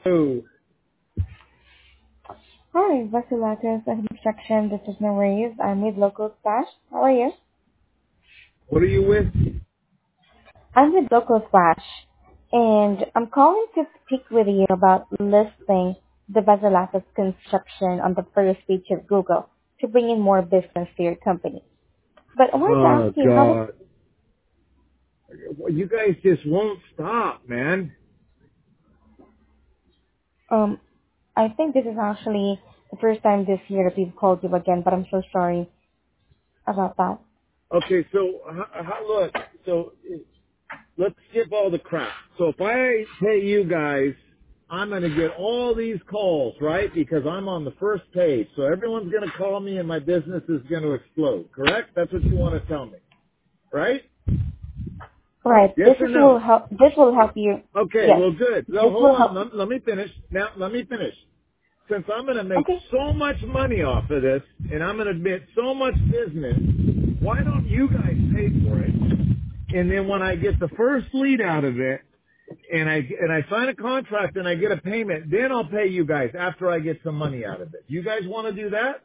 Oh, Hi, Vasilakas of Construction. This is Norise. I'm with Local Splash. How are you? what are you with? I'm with Local Splash, and I'm calling to speak with you about listing the Vasilakas Construction on the first page of Google to bring in more business to your company. But I wanted to ask Oh you how. God, well, you guys just won't stop, man. Um, I think this is actually the first time this year that we've called you again, but I'm so sorry about that. Okay, so look, so let's skip all the crap. So if I pay you guys, I'm going to get all these calls, right? Because I'm on the first page. So everyone's going to call me and my business is going to explode, correct? That's what you want to tell me, right? Right. Yes This or is no? will help. This will help you. Okay, Yes. well good. No, This hold will on. help. Let me finish. Now, let me finish. Since I'm going to make Okay. so much money off of this and I'm going to get so much business, why don't you guys pay for it? And then when I get the first lead out of it and I sign a contract and I get a payment, then I'll pay you guys after I get some money out of it. You guys want to do that?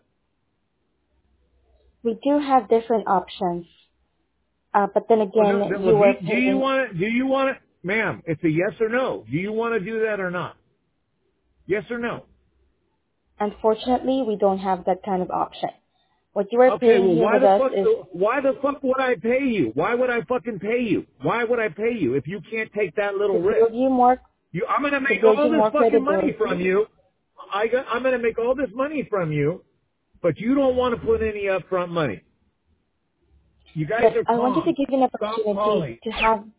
We do have different options. But then Oh, no, again, well, you are do you paying. want to, ma'am, it's a yes or no. Do you want to do that or not? Yes or no? Unfortunately, we don't have that kind of option. What you are Okay, paying well, here with us is why the fuck would I pay you? Why would I fucking pay you? Why would I pay you if you can't take that to little risk? build you more I'm gonna to make build all you this more fucking money credibility. from you. I'm gonna make all this money from you, but you don't want to put any upfront money. You guys But are I wanted to calm. give you an Stop opportunity calling. to have.